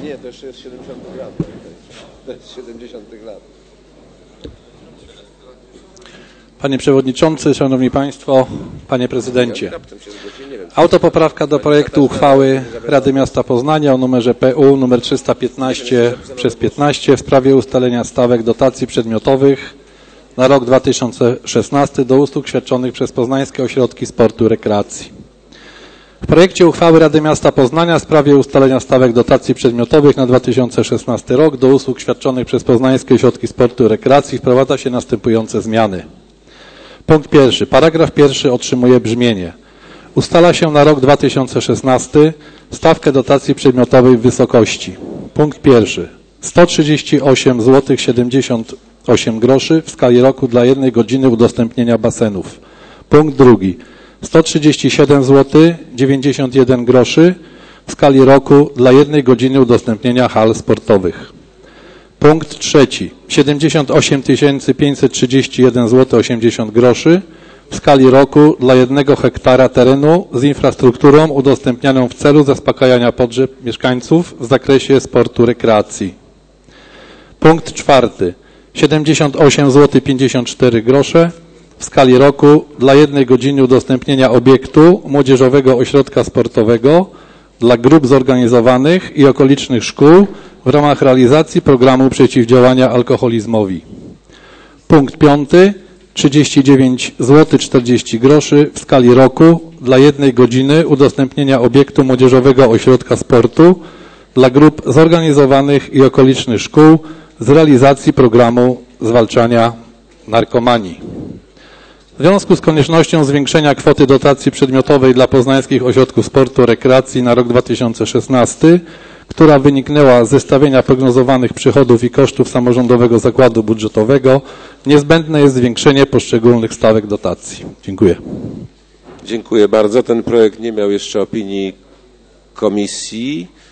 Nie, to jeszcze jest 70 lat. To jest 70 lat. Panie Przewodniczący, Szanowni Państwo, Panie Prezydencie. Autopoprawka do projektu uchwały Rady Miasta Poznania o numerze PU numer 315/15 w sprawie ustalenia stawek dotacji przedmiotowych na rok 2016 do usług świadczonych przez poznańskie ośrodki sportu i rekreacji. W projekcie uchwały Rady Miasta Poznania w sprawie ustalenia stawek dotacji przedmiotowych na 2016 rok do usług świadczonych przez poznańskie ośrodki sportu i rekreacji wprowadza się następujące zmiany. Punkt pierwszy. Paragraf pierwszy otrzymuje brzmienie. Ustala się na rok 2016 stawkę dotacji przedmiotowej w wysokości. Punkt pierwszy. 138,78 zł w skali roku dla 1 godziny udostępnienia basenów. Punkt drugi. 137,91 zł w skali roku dla 1 godziny udostępnienia hal sportowych. Punkt trzeci. 78 531,80 zł w skali roku dla 1 hektara terenu z infrastrukturą udostępnianą w celu zaspokajania potrzeb mieszkańców w zakresie sportu rekreacji. Punkt czwarty. 78,54 zł w skali roku dla 1 godziny udostępnienia obiektu młodzieżowego ośrodka sportowego dla grup zorganizowanych i okolicznych szkół w ramach realizacji programu przeciwdziałania alkoholizmowi. Punkt piąty. 39,40 zł w skali roku dla 1 godziny udostępnienia obiektu młodzieżowego ośrodka sportu dla grup zorganizowanych i okolicznych szkół z realizacji programu zwalczania narkomanii. W związku z koniecznością zwiększenia kwoty dotacji przedmiotowej dla poznańskich ośrodków sportu i rekreacji na rok 2016, która wyniknęła z zestawienia prognozowanych przychodów i kosztów samorządowego zakładu budżetowego, niezbędne jest zwiększenie poszczególnych stawek dotacji. Dziękuję. Dziękuję bardzo. Ten projekt nie miał jeszcze opinii komisji.